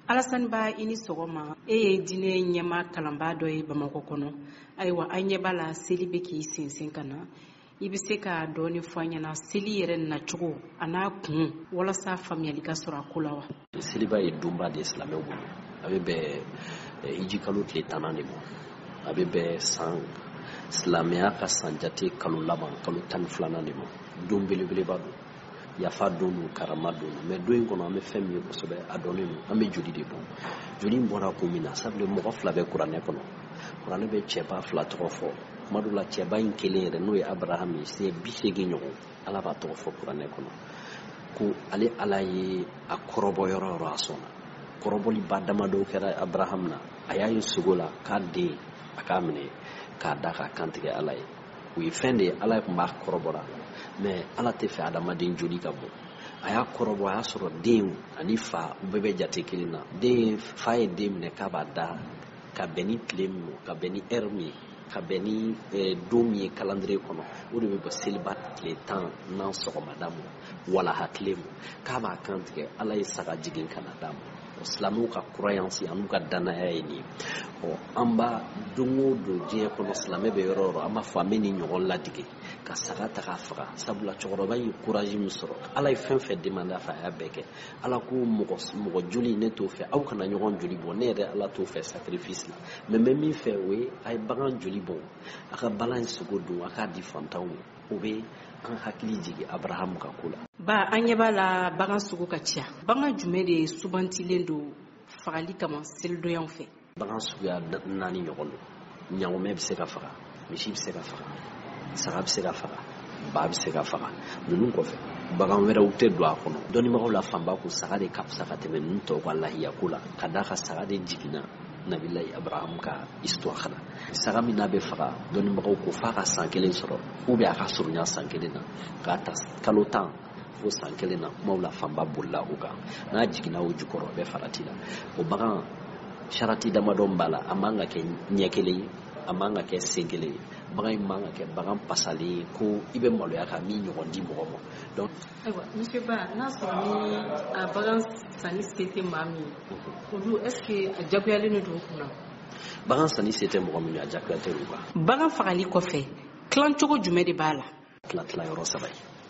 Alassane Ba i ni sɔgɔma e ye diinɛ ɲɛma kalanbaa dɔ ye Bamakɔ kɔnɔ ayiwa an ɲɛ b'a la seli bɛ k'i sinsin ka na i bɛ se ka dɔɔni fɔ an ɲɛna seli yɛrɛ nacogo a n'a kun walasa faamuyali ka sɔrɔ a ko la wa. Seliba ye donba de silamɛw bolo a bɛ bɛn hiji kalo tile 10 de ma a bɛ bɛn san silamɛya ka san jate kalo laban kalo 12 de ma don belebeleba don yafa don don karama don mais don in kɔnɔ an bɛ fɛn min ye kosɛbɛ a dɔnnen don an bɛ joli de bɔ joli in bɔra kun min na sabula mɔgɔ fila bɛ kuranɛ kɔnɔ kuranɛ bɛ cɛba fila tɔgɔ fɔ tuma dɔw la cɛba in kelen yɛrɛ n'o ye Abraham ye se 80 ɲɔgɔn ala b'a tɔgɔ fɔ kuranɛ kɔnɔ ko ale ala ye a kɔrɔbɔ yɔrɔ a sɔnna kɔrɔbɔli ba damadɔ kɛra Abraham na a y'a ye sogo la k'a den a k'a minɛ k'a da k'a kantigɛ ala ye o ye fɛn de ye ala tun b'a kɔrɔbɔra mais ala tɛ fɛ adamaden joli ka bɔ a y'a kɔrɔbɔ a y'a sɔrɔ den ani fa u bɛɛ bɛ jate kelen na fa ye den minɛ k'a b'a da ka bɛn ni tile min ka bɛn ni heure min ka bɛn ni don min ye calendrier kɔnɔ o de bɛ bɔ seliba tile 10 n'an sɔgɔmada ma walaha tile ma k'a b'a kantigɛ ala ye saga jigin ka na d'a ma silamɛw ka croyance an'u ka danaya ye nin an b'a don o don diɲɛ kɔnɔ silamɛ bɛ yɔrɔ o yɔrɔ an b'a fɔ an bɛ nin ɲɔgɔn ladige ka saga ta k'a faga sabula cɛkɔrɔba ye courage min sɔrɔ ala ye fɛn fɛn demande a fɛ a y'a bɛɛ kɛ ala ko mɔgɔ joli ne t'o fɛ aw kana ɲɔgɔn joli bɔ ne yɛrɛ ala t'o fɛ sacrifice la mais n bɛ min fɛ o ye a ye bagan joli bɔ a ka balan sogo don a k'a di fantanw ma o bɛ an hakili jigin Abraham ka ko la. Ba an ɲɛ b'a la bagan sugu ka ca bagan jumɛn de subantilen don fagali kama selidoyanw fɛ. Bagan suguya 4 ɲɔgɔn don ɲaŋomɛ bɛ se ka faga misi bɛ se ka faga saga bɛ se ka faga ba bɛ se ka faga ninnu kɔfɛ bagan wɛrɛw tɛ don a kɔnɔ dɔnnibagaw la fanba ko saga de ka fisa ka tɛmɛ ninnu tɔw ka lahiya ko la ka d'a kan saga de jiginna Nabilahi Abraham ka histoire la saga min n'a bɛ faga dɔnnibagaw ko f'a ka san 1 sɔrɔ ou bien a ka surunya san 1 na k'a ta kalo 10 fo san 1 na kumaw la fanba bolila o kan n'a jiginna o jukɔrɔ a bɛ farati la o bagan sharati damadɔ b'a la a man ka kɛ ɲɛ kelen ye a man ka kɛ sen kelen ye bagan in man ka kɛ bagan pasalen ye ko i bɛ maloya ka min ɲɔgɔn di mɔgɔ ma donc ayiwa monsieur Ba n'a sɔrɔ ni a bagan sanni se tɛ maa min olu est ce que a jagoyalen don kunna bagan sanni se tɛ mɔgɔ min ye a jagoya tɛ u kan bagan fagali kɔfɛ tilancogo jumɛn de b'a la tila yɔrɔ 3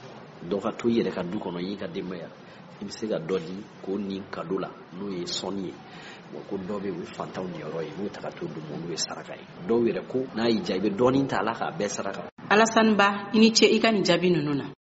ye dɔ ka to i yɛrɛ ka du kɔnɔ i y'i ka denbaya i bɛ se ka dɔ di k'o nin cadeau la n'o ye sɔnni ye ko dɔw bɛ o ye fantanw niyɔrɔ ye n'o ta ka to d'u ma n'o ye saraka ye dɔw yɛrɛ ko n'a y'i diya i bɛ dɔɔnin ta ala k'a bɛɛ saraka. Alassane Ba i ni ce i ka nin jaabi ninnu na.